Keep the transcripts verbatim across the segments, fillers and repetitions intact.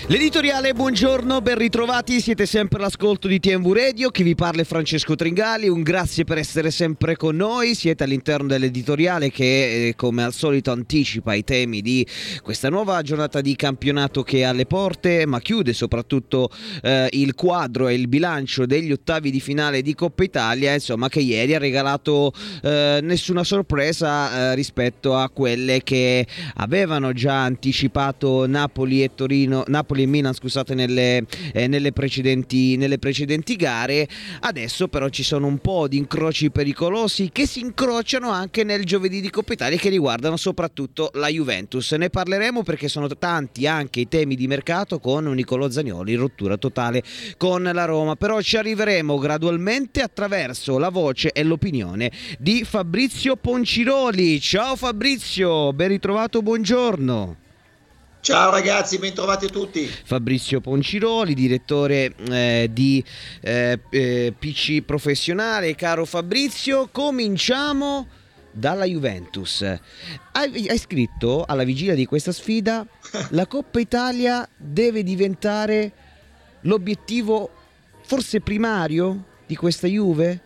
L'editoriale, buongiorno, ben ritrovati, siete sempre all'ascolto di T M V Radio, chi vi parla è Francesco Tringali, un grazie per essere sempre con noi, siete all'interno dell'editoriale che eh, come al solito anticipa i temi di questa nuova giornata di campionato che è alle porte, ma chiude soprattutto eh, il quadro e il bilancio degli ottavi di finale di Coppa Italia, insomma, che ieri ha regalato eh, nessuna sorpresa eh, rispetto a quelle che avevano già anticipato Napoli e Torino, Napoli e Milan, scusate, nelle, eh, nelle precedenti nelle precedenti gare. Adesso però ci sono un po' di incroci pericolosi che si incrociano anche nel giovedì di Coppa Italia, che riguardano soprattutto la Juventus. Ne parleremo perché sono tanti anche i temi di mercato con Nicolò Zanioli in rottura totale con la Roma, però ci arriveremo gradualmente attraverso la voce e l'opinione di Fabrizio Ponciroli. Ciao Fabrizio, ben ritrovato, buongiorno. Ciao ragazzi, ben trovati tutti. Fabrizio Ponciroli, direttore eh, di eh, eh, P C Professionale. Caro Fabrizio, cominciamo dalla Juventus. Hai, hai scritto alla vigilia di questa sfida: la Coppa Italia deve diventare l'obiettivo forse primario di questa Juve?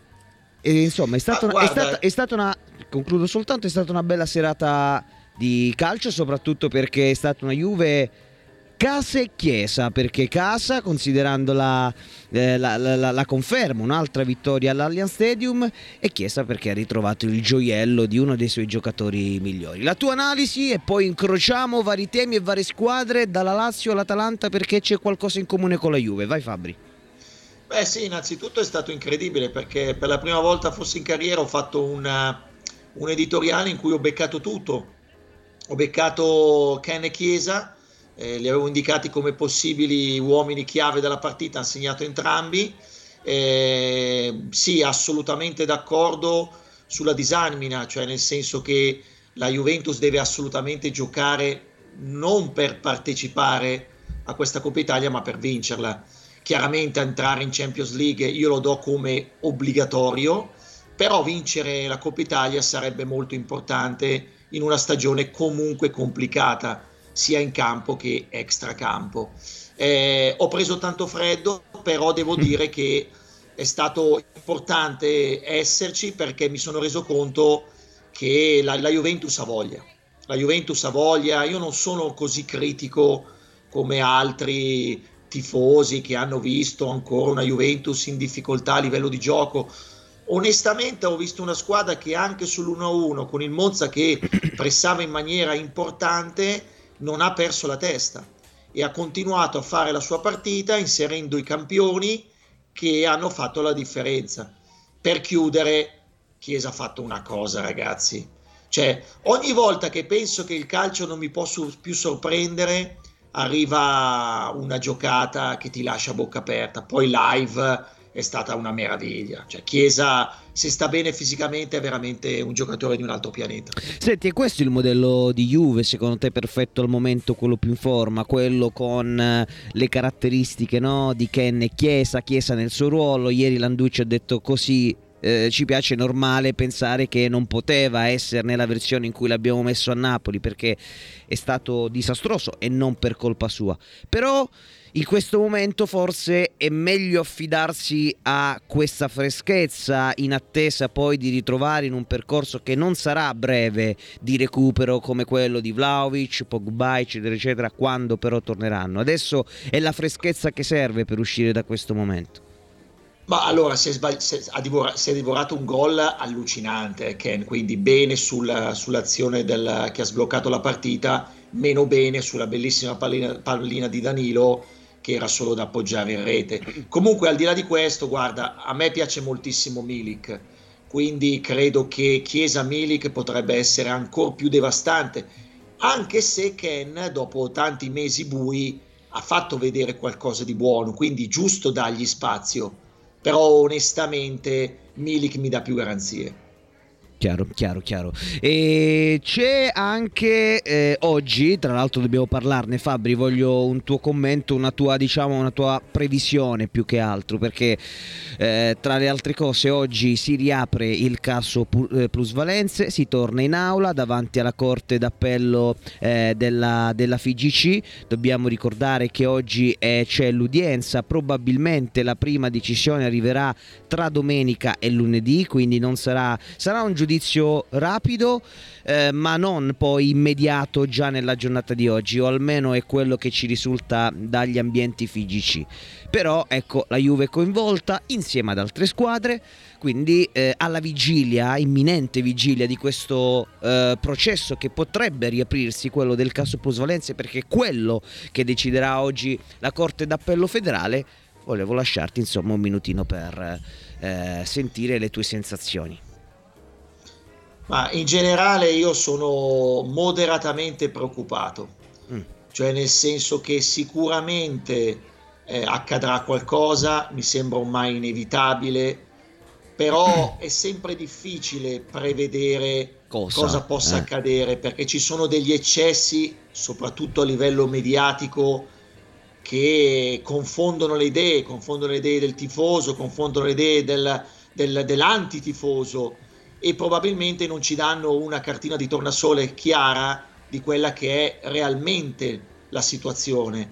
E, insomma, è stata, ah, una, è, stata, è stata una, concludo soltanto, è stata una bella serata di calcio, soprattutto perché è stata una Juve casa e chiesa, perché casa considerando la, eh, la, la, la conferma, un'altra vittoria all'Allianz Stadium, e chiesa perché ha ritrovato il gioiello di uno dei suoi giocatori migliori. La tua analisi, e poi incrociamo vari temi e varie squadre dalla Lazio all'Atalanta, perché c'è qualcosa in comune con la Juve. Vai Fabri. Beh sì, innanzitutto è stato incredibile perché per la prima volta forse in carriera ho fatto una, un editoriale in cui ho beccato tutto. Ho beccato Ken e Chiesa, eh, li avevo indicati come possibili uomini chiave della partita, hanno segnato entrambi. Eh, sì, assolutamente d'accordo sulla disamina, cioè nel senso che la Juventus deve assolutamente giocare non per partecipare a questa Coppa Italia, ma per vincerla. Chiaramente entrare in Champions League io lo do come obbligatorio, però vincere la Coppa Italia sarebbe molto importante in una stagione comunque complicata, sia in campo che extracampo. Eh, ho preso tanto freddo, però devo dire che è stato importante esserci, perché mi sono reso conto che la, la Juventus ha voglia. La Juventus ha voglia, io non sono così critico come altri tifosi che hanno visto ancora una Juventus in difficoltà a livello di gioco. Onestamente ho visto una squadra che anche sull'uno a uno con il Monza, che pressava in maniera importante, non ha perso la testa e ha continuato a fare la sua partita inserendo i campioni che hanno fatto la differenza. Per chiudere, Chiesa ha fatto una cosa, ragazzi, cioè ogni volta che penso che il calcio non mi può più sorprendere arriva una giocata che ti lascia a bocca aperta. Poi live è stata una meraviglia, cioè Chiesa, se sta bene fisicamente, è veramente un giocatore di un altro pianeta. Senti, è questo il modello di Juve secondo te perfetto al momento, quello più in forma, quello con le caratteristiche, no, di Ken e Chiesa, Chiesa nel suo ruolo? Ieri Landucci ha detto così, eh, ci piace, normale pensare che non poteva essere nella versione in cui l'abbiamo messo a Napoli perché è stato disastroso e non per colpa sua, però in questo momento forse è meglio affidarsi a questa freschezza in attesa poi di ritrovare in un percorso che non sarà breve di recupero come quello di Vlahovic, Pogba, eccetera eccetera, quando però torneranno. Adesso è la freschezza che serve per uscire da questo momento. Ma allora si è, sbagli- si è, ha divora- si è divorato un gol allucinante, Ken, quindi bene sulla, sull'azione del, che ha sbloccato la partita, meno bene sulla bellissima pallina, pallina di Danilo, che era solo da appoggiare in rete. Comunque, al di là di questo, guarda, a me piace moltissimo Milik, quindi credo che Chiesa-Milik potrebbe essere ancora più devastante, anche se Ken, dopo tanti mesi bui, ha fatto vedere qualcosa di buono, quindi giusto dargli spazio, però onestamente Milik mi dà più garanzie. Chiaro, chiaro, chiaro. E c'è anche eh, oggi, tra l'altro dobbiamo parlarne, Fabri, voglio un tuo commento, una tua, diciamo, una tua previsione più che altro, perché eh, tra le altre cose oggi si riapre il caso plusvalenze, si torna in aula davanti alla Corte d'Appello eh, della, della F I G C. Dobbiamo ricordare che oggi eh, c'è l'udienza, probabilmente la prima decisione arriverà tra domenica e lunedì, quindi non sarà, sarà un giudizio rapido, eh, ma non poi immediato già nella giornata di oggi, o almeno è quello che ci risulta dagli ambienti F I G C. Però ecco, la Juve è coinvolta insieme ad altre squadre, quindi eh, alla vigilia, imminente vigilia di questo eh, processo che potrebbe riaprirsi, quello del caso plusvalenze, perché è quello che deciderà oggi la Corte d'Appello federale, volevo lasciarti insomma un minutino per eh, sentire le tue sensazioni. Ma in generale io sono moderatamente preoccupato, mm. cioè nel senso che sicuramente eh, accadrà qualcosa, mi sembra ormai inevitabile, però è sempre difficile prevedere cosa, cosa possa eh. accadere, perché ci sono degli eccessi, soprattutto a livello mediatico, che confondono le idee, confondono le idee del tifoso, confondono le idee del, del, dell'antitifoso, e probabilmente non ci danno una cartina di tornasole chiara di quella che è realmente la situazione.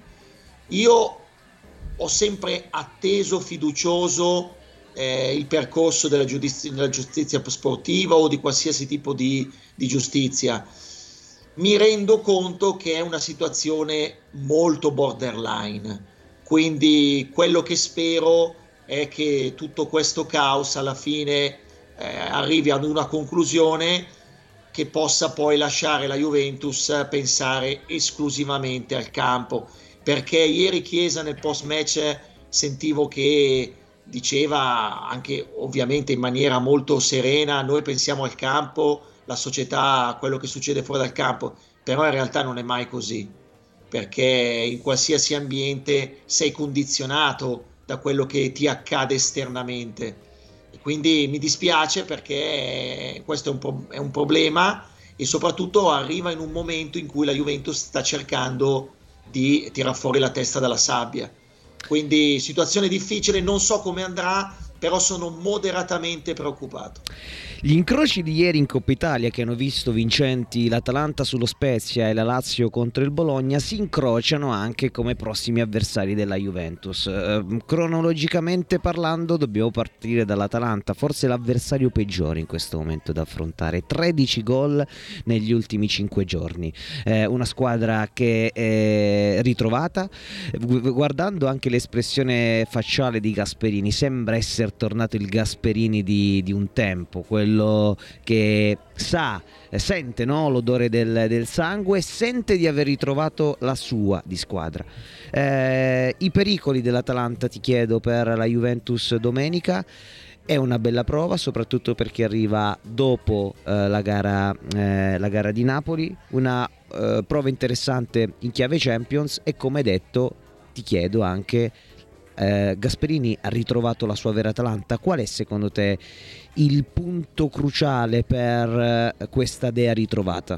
Io ho sempre atteso fiducioso eh, il percorso della giustizia, della giustizia sportiva o di qualsiasi tipo di, di giustizia. Mi rendo conto che è una situazione molto borderline, quindi quello che spero è che tutto questo caos alla fine Eh, arrivi ad una conclusione che possa poi lasciare la Juventus pensare esclusivamente al campo, perché ieri Chiesa nel post match sentivo che diceva, anche ovviamente in maniera molto serena, noi pensiamo al campo, la società a quello che succede fuori dal campo, però in realtà non è mai così, perché in qualsiasi ambiente sei condizionato da quello che ti accade esternamente. Quindi mi dispiace, perché questo è un, pro- è un problema, e soprattutto arriva in un momento in cui la Juventus sta cercando di tirar fuori la testa dalla sabbia. Quindi situazione difficile, non so come andrà, però sono moderatamente preoccupato. Gli incroci di ieri in Coppa Italia, che hanno visto vincenti l'Atalanta sullo Spezia e la Lazio contro il Bologna, si incrociano anche come prossimi avversari della Juventus. Eh, cronologicamente parlando dobbiamo partire dall'Atalanta, forse l'avversario peggiore in questo momento da affrontare, tredici gol negli ultimi cinque giorni, eh, una squadra che è ritrovata. Guardando anche l'espressione facciale di Gasperini, sembra essere tornato il Gasperini di, di un tempo, quello che sa, sente, no, l'odore del, del sangue, sente di aver ritrovato la sua di squadra. Eh, i pericoli dell'Atalanta, ti chiedo, per la Juventus domenica. È una bella prova, soprattutto perché arriva dopo eh, la, gara, eh, la gara di Napoli, una eh, prova interessante in chiave Champions, e come detto ti chiedo anche, eh, Gasperini ha ritrovato la sua vera Atalanta. Qual è secondo te il punto cruciale per eh, questa dea ritrovata?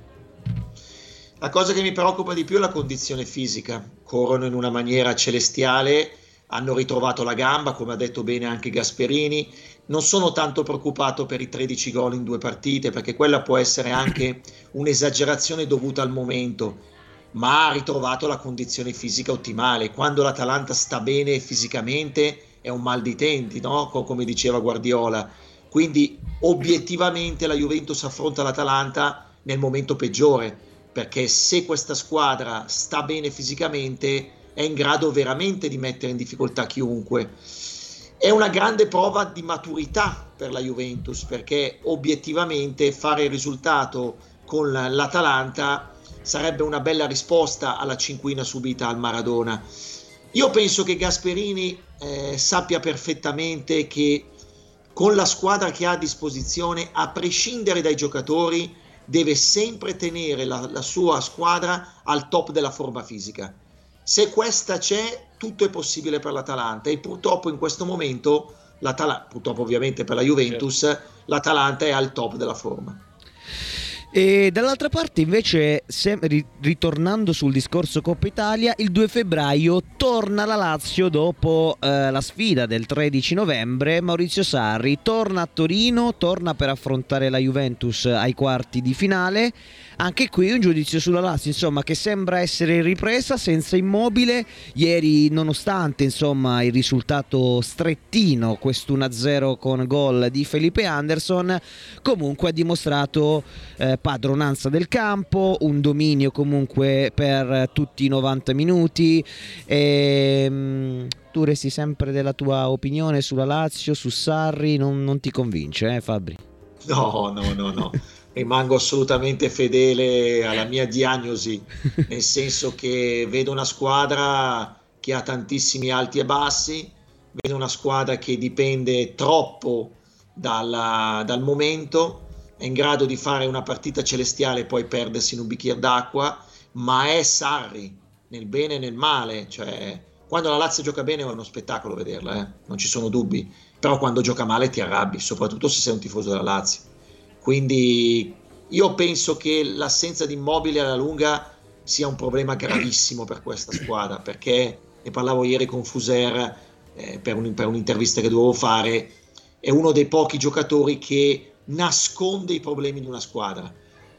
La cosa che mi preoccupa di più è la condizione fisica. Corrono in una maniera celestiale, hanno ritrovato la gamba, come ha detto bene anche Gasperini. Non sono tanto preoccupato per i tredici gol in due partite, perché quella può essere anche un'esagerazione dovuta al momento, ma ha ritrovato la condizione fisica ottimale. Quando l'Atalanta sta bene fisicamente è un mal di denti, no? Come diceva Guardiola. Quindi obiettivamente la Juventus affronta l'Atalanta nel momento peggiore, perché se questa squadra sta bene fisicamente è in grado veramente di mettere in difficoltà chiunque. È una grande prova di maturità per la Juventus, perché obiettivamente fare il risultato con l'Atalanta sarebbe una bella risposta alla cinquina subita al Maradona. Io penso che Gasperini eh, sappia perfettamente che con la squadra che ha a disposizione, a prescindere dai giocatori, deve sempre tenere la, la sua squadra al top della forma fisica. Se questa c'è, tutto è possibile per l'Atalanta, e purtroppo in questo momento l'Atalanta, purtroppo ovviamente per la Juventus, certo. L'Atalanta è al top della forma. E dall'altra parte invece, se, ritornando sul discorso Coppa Italia, il due febbraio torna la Lazio dopo eh, la sfida del tredici novembre. Maurizio Sarri torna a Torino, torna per affrontare la Juventus ai quarti di finale. Anche qui un giudizio sulla Lazio, insomma, che sembra essere in ripresa, senza Immobile. Ieri, nonostante insomma il risultato strettino, questo uno a zero con gol di Felipe Anderson, comunque ha dimostrato eh, padronanza del campo, un dominio comunque per tutti i novanta minuti. E, mh, tu resti sempre della tua opinione sulla Lazio, su Sarri? Non, non ti convince, eh Fabri? No, no, no, no. Rimango assolutamente fedele alla mia diagnosi, nel senso che vedo una squadra che ha tantissimi alti e bassi, vedo una squadra che dipende troppo dalla, dal momento, è in grado di fare una partita celestiale e poi perdersi in un bicchiere d'acqua, ma è Sarri, nel bene e nel male. Cioè, quando la Lazio gioca bene è uno spettacolo vederla, eh? Non ci sono dubbi, però quando gioca male ti arrabbi, soprattutto se sei un tifoso della Lazio. Quindi io penso che l'assenza di Immobile alla lunga sia un problema gravissimo per questa squadra, perché ne parlavo ieri con Fuser eh, per, un, per un'intervista che dovevo fare, è uno dei pochi giocatori che nasconde i problemi di una squadra.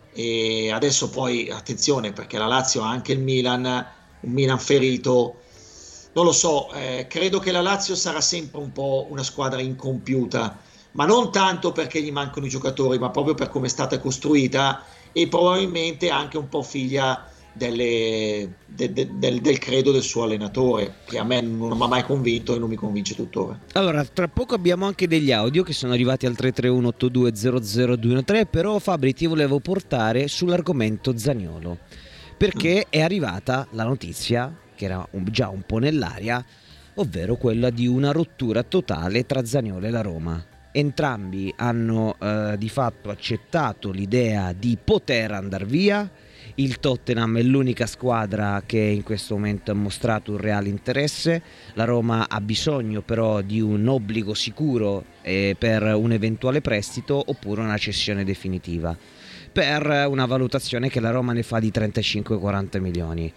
E adesso poi attenzione, perché la Lazio ha anche il Milan, un Milan ferito, non lo so, eh, credo che la Lazio sarà sempre un po' una squadra incompiuta, ma non tanto perché gli mancano i giocatori, ma proprio per come è stata costruita, e probabilmente anche un po' figlia delle, de, de, del, del credo del suo allenatore, che a me non mi ha mai convinto e non mi convince tuttora. Allora, tra poco abbiamo anche degli audio che sono arrivati al tre tre uno otto due zero zero due uno tre, però Fabri ti volevo portare sull'argomento Zaniolo, perché mm. è arrivata la notizia, che era un, già un po' nell'aria, ovvero quella di una rottura totale tra Zaniolo e la Roma. Entrambi hanno eh, di fatto accettato l'idea di poter andare via. Il Tottenham è l'unica squadra che in questo momento ha mostrato un reale interesse. La Roma ha bisogno però di un obbligo sicuro eh, per un eventuale prestito oppure una cessione definitiva, per una valutazione che la Roma ne fa di trentacinque quaranta milioni.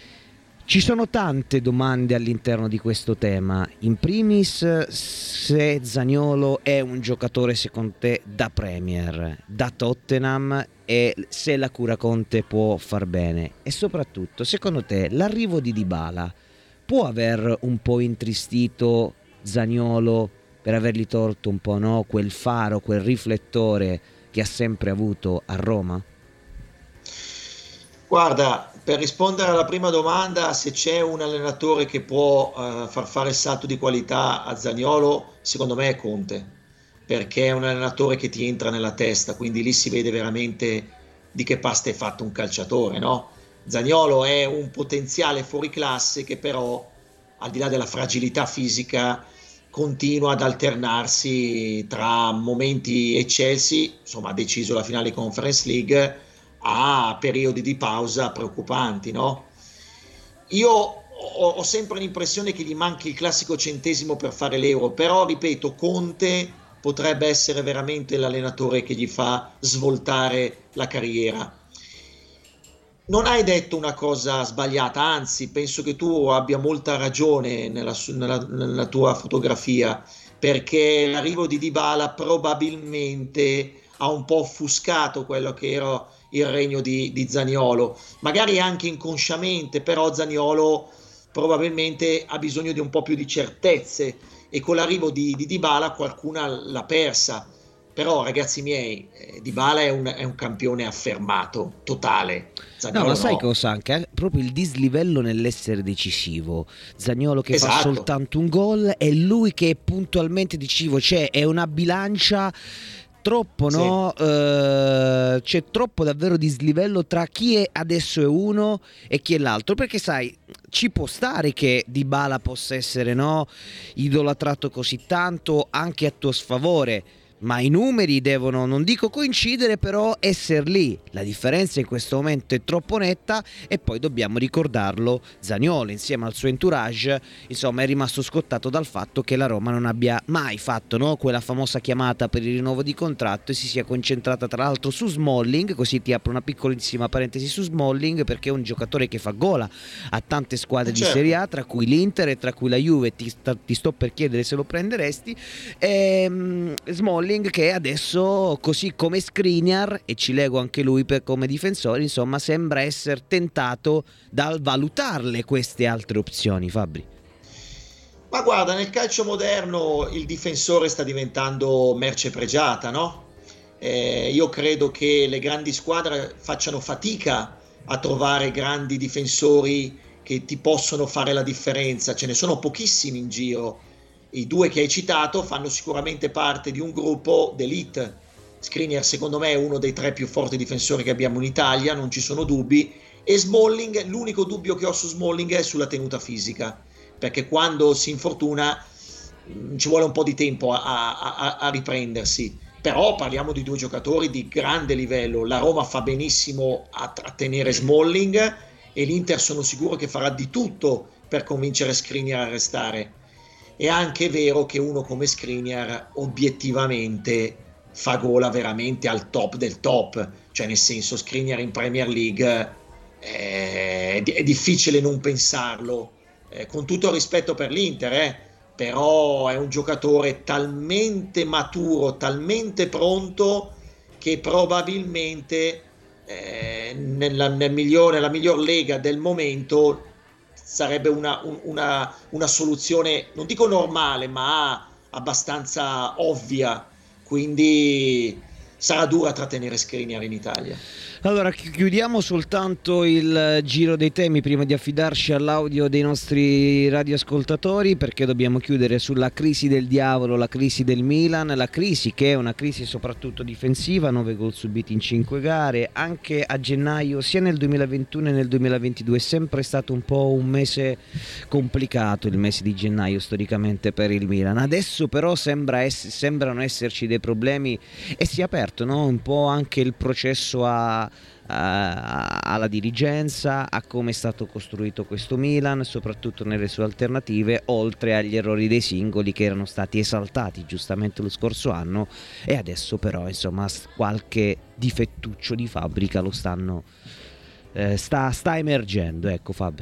Ci sono tante domande all'interno di questo tema. In primis, se Zaniolo è un giocatore secondo te da Premier, da Tottenham, e se la cura Conte può far bene. E soprattutto, secondo te, l'arrivo di Dybala può aver un po' intristito Zaniolo per avergli tolto un po', no, quel faro, quel riflettore che ha sempre avuto a Roma? Guarda, per rispondere alla prima domanda, se c'è un allenatore che può uh, far fare il salto di qualità a Zaniolo, secondo me è Conte, perché è un allenatore che ti entra nella testa, quindi lì si vede veramente di che pasta è fatto un calciatore, no? Zaniolo è un potenziale fuoriclasse che però, al di là della fragilità fisica, continua ad alternarsi tra momenti eccelsi, insomma ha deciso la finale Conference League, a periodi di pausa preoccupanti, no? Io ho, ho sempre l'impressione che gli manchi il classico centesimo per fare l'Euro, però ripeto, Conte potrebbe essere veramente l'allenatore che gli fa svoltare la carriera. Non hai detto una cosa sbagliata, anzi penso che tu abbia molta ragione nella, nella, nella tua fotografia, perché l'arrivo di Dybala probabilmente ha un po' offuscato quello che era il regno di, di Zaniolo, magari anche inconsciamente, però Zaniolo probabilmente ha bisogno di un po' più di certezze e con l'arrivo di, di Dybala qualcuna l'ha persa. Però ragazzi miei, eh, Dybala è un, è un campione affermato, totale. Zaniolo no, ma sai no. cosa anche? Eh? Proprio il dislivello nell'essere decisivo. Zaniolo che Esatto. fa soltanto un gol e lui che è puntualmente decisivo, cioè è una bilancia troppo, no? Sì. Uh, c'è troppo davvero dislivello tra chi è adesso è uno e chi è l'altro, perché sai, ci può stare che Dybala possa essere, no, idolatrato così tanto anche a tuo sfavore, ma i numeri devono, non dico coincidere, però essere lì. La differenza in questo momento è troppo netta, e poi dobbiamo ricordarlo, Zaniolo insieme al suo entourage insomma è rimasto scottato dal fatto che la Roma non abbia mai fatto, no, quella famosa chiamata per il rinnovo di contratto, e si sia concentrata tra l'altro su Smalling. Così ti apro una piccolissima parentesi su Smalling, perché è un giocatore che fa gola a tante squadre certo. di Serie A, tra cui l'Inter e tra cui la Juve. Ti, sta, ti sto per chiedere se lo prenderesti. ehm, Smalling che adesso, così come Skriniar, e ci leggo anche lui per come difensore, insomma sembra essere tentato dal valutarle queste altre opzioni. Fabri? Ma guarda, nel calcio moderno il difensore sta diventando merce pregiata, no? Eh, io credo che le grandi squadre facciano fatica a trovare grandi difensori che ti possono fare la differenza, ce ne sono pochissimi in giro. I due che hai citato fanno sicuramente parte di un gruppo d'elite. Skriniar secondo me è uno dei tre più forti difensori che abbiamo in Italia, non ci sono dubbi, e Smalling, l'unico dubbio che ho su Smalling è sulla tenuta fisica, perché quando si infortuna mh, ci vuole un po' di tempo a, a, a riprendersi. Però parliamo di due giocatori di grande livello. La Roma fa benissimo a, a tenere Smalling, e l'Inter sono sicuro che farà di tutto per convincere Skriniar a restare. È anche vero che uno come Skriniar obiettivamente fa gola veramente al top del top, cioè nel senso, Skriniar in Premier League eh, è difficile non pensarlo, eh, con tutto il rispetto per l'Inter, eh, però è un giocatore talmente maturo, talmente pronto, che probabilmente eh, nella, nel migliore, nella miglior lega del momento sarebbe una, una, una soluzione, non dico normale, ma abbastanza ovvia, quindi sarà dura trattenere Skriniar in Italia. Allora chiudiamo soltanto il giro dei temi prima di affidarci all'audio dei nostri radioascoltatori, perché dobbiamo chiudere sulla crisi del diavolo, la crisi del Milan, la crisi che è una crisi soprattutto difensiva, nove gol subiti in cinque gare. Anche a gennaio, sia nel duemilaventuno e nel duemilaventidue, è sempre stato un po' un mese complicato, il mese di gennaio storicamente per il Milan. Adesso però sembra ess- sembrano esserci dei problemi, e si è aperto, no, un po' anche il processo a alla dirigenza, a come è stato costruito questo Milan, soprattutto nelle sue alternative, oltre agli errori dei singoli che erano stati esaltati giustamente lo scorso anno, e adesso però insomma qualche difettuccio di fabbrica lo stanno eh, sta, sta emergendo. Ecco, Fabri.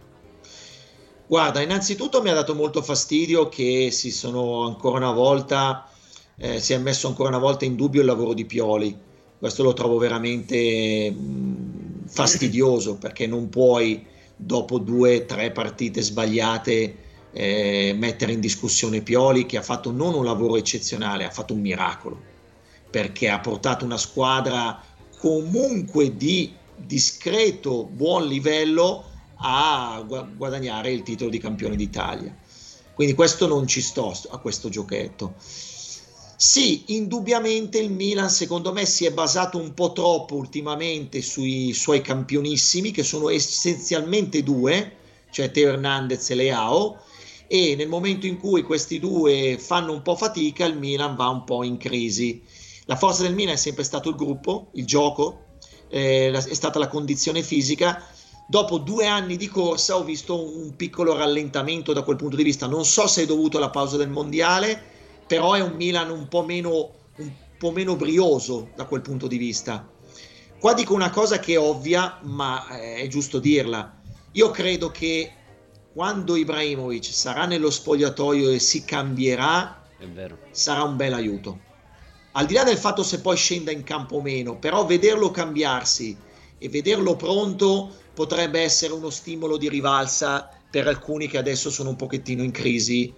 Guarda, innanzitutto mi ha dato molto fastidio che si sono ancora una volta eh, si è messo ancora una volta in dubbio il lavoro di Pioli. Questo lo trovo veramente mh, fastidioso, perché non puoi dopo due o tre partite sbagliate eh, mettere in discussione Pioli, che ha fatto non un lavoro eccezionale, ha fatto un miracolo, perché ha portato una squadra comunque di discreto buon livello a gu- guadagnare il titolo di campione d'Italia. Quindi questo non ci sto a questo giochetto. Sì, indubbiamente il Milan secondo me si è basato un po' troppo ultimamente sui suoi campionissimi, che sono essenzialmente due, cioè Teo Hernandez e Leao, e nel momento in cui questi due fanno un po' fatica il Milan va un po' in crisi. La forza del Milan è sempre stato il gruppo, il gioco, eh, è stata la condizione fisica. Dopo due anni di corsa ho visto un piccolo rallentamento da quel punto di vista, non so se è dovuto alla pausa del mondiale, però è un Milan un po' meno, un po' meno brioso da quel punto di vista. Qua dico una cosa che è ovvia, ma è giusto dirla. Io credo che quando Ibrahimovic sarà nello spogliatoio e si cambierà, è vero, sarà un bel aiuto. Al di là del fatto se poi scenda in campo o meno, però vederlo cambiarsi e vederlo pronto potrebbe essere uno stimolo di rivalsa per alcuni che adesso sono un pochettino in crisi.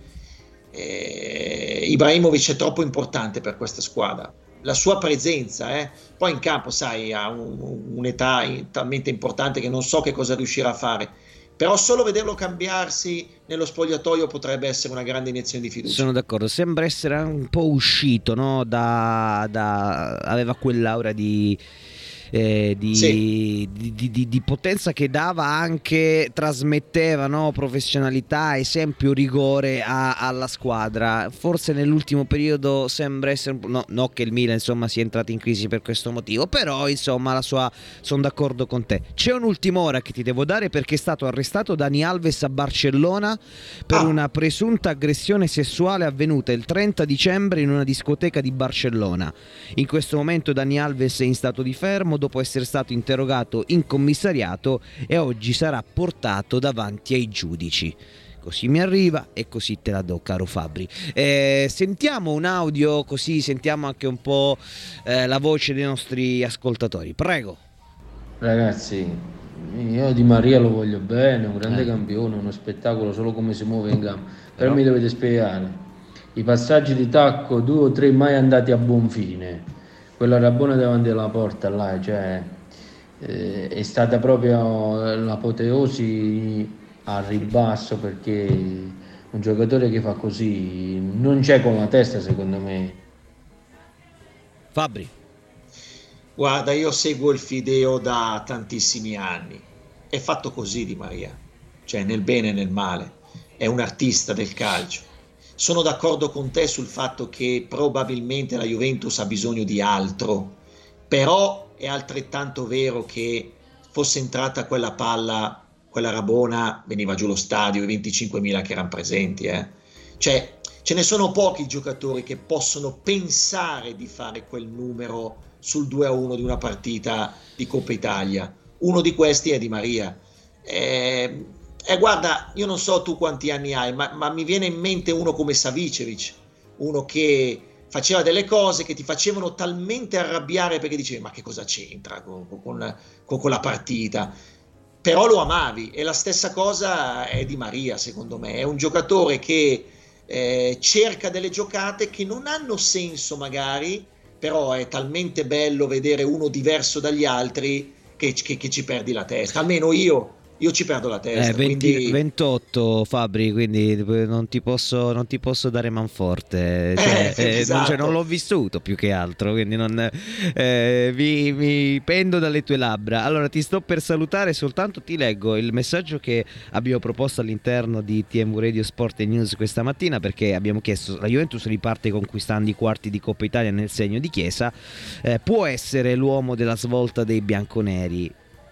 Eh, Ibrahimovic è troppo importante per questa squadra, la sua presenza, eh. Poi in campo sai ha un, un'età talmente importante che non so che cosa riuscirà a fare, però solo vederlo cambiarsi nello spogliatoio potrebbe essere una grande iniezione di fiducia. Sono d'accordo, sembra essere un po' uscito, no? da, da aveva quell'aura di eh, di, sì. di, di, di, di potenza, che dava anche, trasmetteva, no, professionalità, esempio, rigore a, alla squadra. Forse nell'ultimo periodo sembra essere, no, no che il Milan insomma sia entrato in crisi per questo motivo, però insomma la sua, sono d'accordo con te. C'è un'ultima ora che ti devo dare, perché è stato arrestato Dani Alves a Barcellona per Ah. una presunta aggressione sessuale avvenuta il trenta dicembre in una discoteca di Barcellona. In questo momento Dani Alves è in stato di fermo dopo essere stato interrogato in commissariato e oggi sarà portato davanti ai giudici. Così mi arriva e così te la do, caro Fabri. Eh, sentiamo un audio, così sentiamo anche un po' eh, la voce dei nostri ascoltatori. Prego. Ragazzi, io Di Maria lo voglio bene, un grande Eh. campione, uno spettacolo solo come si muove in campo. Però Però- mi dovete spiegare, i passaggi di tacco, due o tre mai andati a buon fine. Quella Rabona davanti alla porta là, cioè, eh, è stata proprio l'apoteosi al ribasso, perché un giocatore che fa così non c'è con la testa, secondo me. Fabri. Guarda, io seguo il Fideo da tantissimi anni. È fatto così Di Maria, cioè nel bene e nel male. È un artista del calcio. Sono d'accordo con te sul fatto che probabilmente la Juventus ha bisogno di altro, però è altrettanto vero che fosse entrata quella palla, quella Rabona, veniva giù lo stadio, i venticinquemila che erano presenti. Eh. Cioè, ce ne sono pochi giocatori che possono pensare di fare quel numero sul due a uno di una partita di Coppa Italia. Uno di questi è Di Maria. E eh, guarda, io non so tu quanti anni hai, ma, ma mi viene in mente uno come Savicevic, uno che faceva delle cose che ti facevano talmente arrabbiare perché dicevi ma che cosa c'entra con, con, con, con la partita? Però lo amavi, e la stessa cosa è Di Maria, secondo me. È un giocatore che eh, cerca delle giocate che non hanno senso magari, però è talmente bello vedere uno diverso dagli altri che, che, che ci perdi la testa. Almeno io, io ci perdo la testa. Eh, venti, quindi... ventotto Fabri, quindi non ti posso, non ti posso dare manforte, cioè, Eh, eh, esatto. non, cioè, non l'ho vissuto più che altro, quindi non, eh, mi, mi pendo dalle tue labbra. Allora ti sto per salutare, soltanto ti leggo il messaggio che abbiamo proposto all'interno di T M V Radio Sport e News questa mattina, perché abbiamo chiesto: la Juventus riparte conquistando i quarti di Coppa Italia nel segno di Chiesa, eh, può essere l'uomo della svolta dei bianconeri?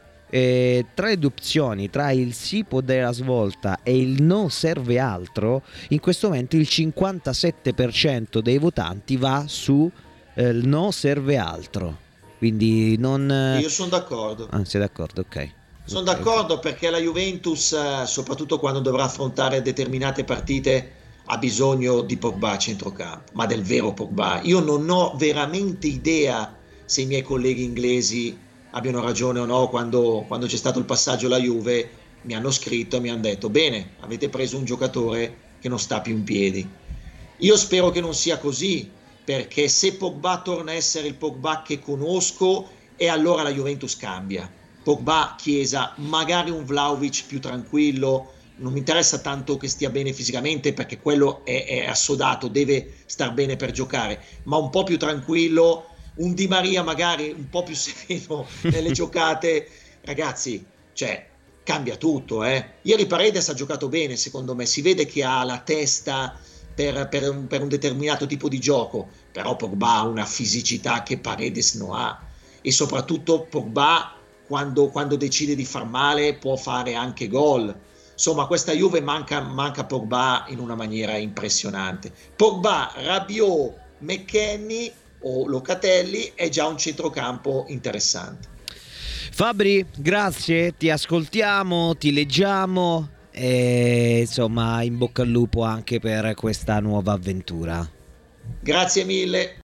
Eh, tra le due opzioni, tra il sì può dare la svolta e il no serve altro, in questo momento il cinquantasette per cento dei votanti va su eh, il no serve altro, quindi non... Io sono d'accordo. Ah, sei d'accordo, ok. Sono Okay. d'accordo, perché la Juventus, eh, soprattutto quando dovrà affrontare determinate partite, ha bisogno di Pogba a centrocampo, ma del vero Pogba. Io non ho veramente idea se i miei colleghi inglesi abbiano ragione o no. Quando, quando c'è stato il passaggio alla Juve mi hanno scritto e mi hanno detto: bene, avete preso un giocatore che non sta più in piedi. Io spero che non sia così, perché se Pogba torna a essere il Pogba che conosco, e allora la Juventus cambia. Pogba, Chiesa, magari un Vlahovic più tranquillo. Non mi interessa tanto che stia bene fisicamente, perché quello è, è assodato, deve star bene per giocare, ma un po' più tranquillo, un Di Maria magari un po' più sereno nelle giocate. Ragazzi, cioè, cambia tutto. Eh. Ieri Paredes ha giocato bene, secondo me, si vede che ha la testa per, per, un, per un determinato tipo di gioco, però Pogba ha una fisicità che Paredes non ha, e soprattutto Pogba quando, quando decide di far male può fare anche gol. Insomma, questa Juve manca, manca Pogba in una maniera impressionante. Pogba, Rabiot, McKennie o Locatelli è già un centrocampo interessante. Fabri, grazie, ti ascoltiamo, ti leggiamo e insomma in bocca al lupo anche per questa nuova avventura. Grazie mille.